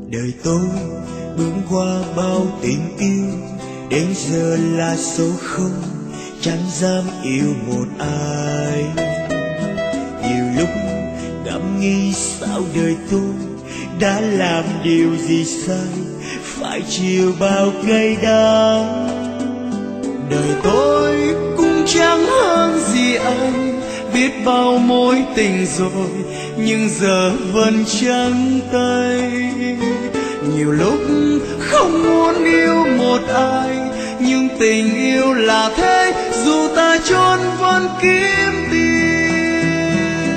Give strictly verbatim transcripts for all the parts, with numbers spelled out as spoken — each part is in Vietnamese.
Đời tôi bước qua bao tình yêu, đến giờ là số không, chẳng dám yêu một ai. Nhiều lúc ngẫm nghĩ sao đời tôi đã làm điều gì sai, phải chịu bao cay đắng. Đời tôi cũng chẳng hơn gì anh, biết bao mối tình rồi nhưng giờ vẫn trắng tay. Nhiều lúc không muốn yêu một ai, nhưng tình yêu là thế, dù ta trốn vẫn kiếm tìm.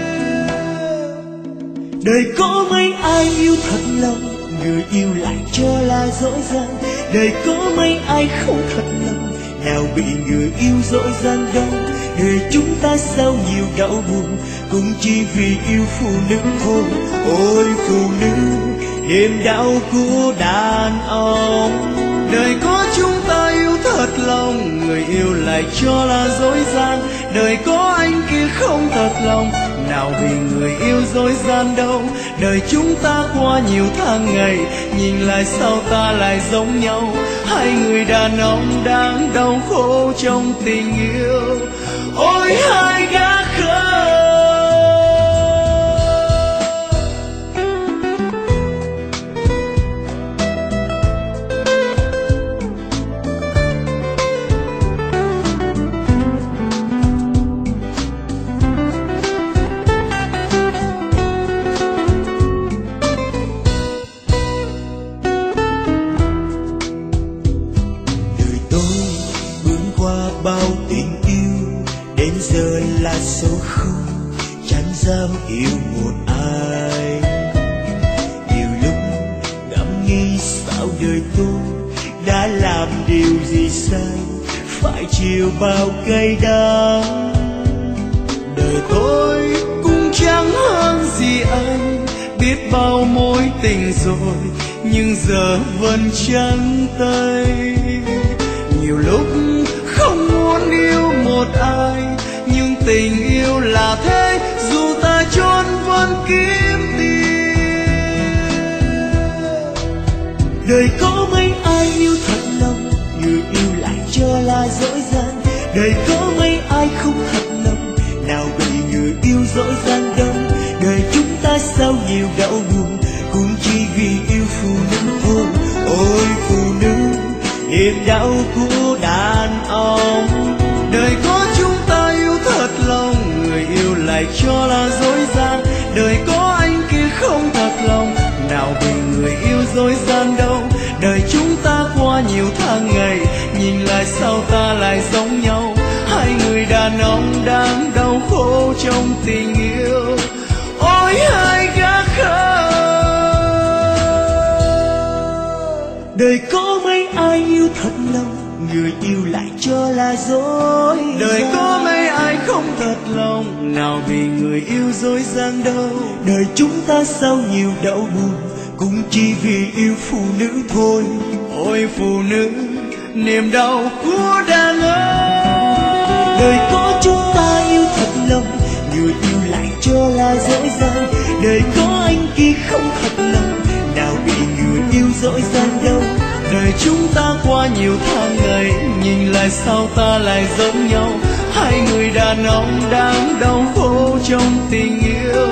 Đời có mấy ai yêu thật lòng, người yêu lại cho là dối gian. Đời có mấy ai không thật lòng, nào bị người yêu dối gian đâu. Đời chúng ta sao nhiều đau buồn, cũng chỉ vì yêu phụ nữ thôi. Ôi phụ nữ, đêm đau của đàn ông. Đời có chúng ta yêu thật lòng, người yêu lại cho là dối gian. Đời có anh kia không thật lòng, nào vì người yêu dối gian đâu. Đời chúng ta qua nhiều tháng ngày, nhìn lại sau ta lại giống nhau. Hai người đàn ông đang đau khổ trong tình yêu. Ôi hai gã khờ. Bao tình yêu đến giờ là số không, chẳng dám yêu một ai. Nhiều lúc ngẫm nghĩ sao đời tôi đã làm điều gì sai, phải chịu bao cay đắng. Đời tôi cũng chẳng hơn gì anh, biết bao mối tình rồi nhưng giờ vẫn trắng tay. Nhiều lúc không muốn yêu một ai, nhưng tình yêu là thế, dù ta trốn vẫn kiếm tìm. Đời có mấy ai yêu thật lòng, người yêu lại cho là dối gian. Đời có mấy ai không thật lòng, nào bị người yêu dối gian đâu. Đời chúng ta sao nhiều đau buồn, cũng chỉ vì yêu phụ nữ thôi. Ôi phụ nữ, niềm đau của đàn ông. Đời có chúng ta yêu thật lòng, người yêu lại cho là dối gian. Đời có anh kia không thật lòng, nào vì người yêu dối gian đâu. Đời chúng ta qua nhiều tháng ngày, nhìn lại sau ta lại giống nhau. Hai người đàn ông đang đau khổ trong tình yêu. Ôi hai gã khờ. Đời có mấy ai yêu thật lòng, người yêu lại cho là dối gian. Đời có mấy ai không thật lòng, nào vì người yêu dối gian đâu. Đời chúng ta sao nhiều đau buồn, cũng chỉ vì yêu phụ nữ thôi. Ôi phụ nữ, niềm đau của đàn ông. Đời có chúng ta yêu thật lòng, người yêu lại cho là dối gian. Đời có anh kia không thật lòng, nào bị người yêu dối gian đâu. Đời chúng ta qua nhiều tháng ngày, nhìn lại sau ta lại giống nhau. Hai người đàn ông đang đau khổ trong tình yêu.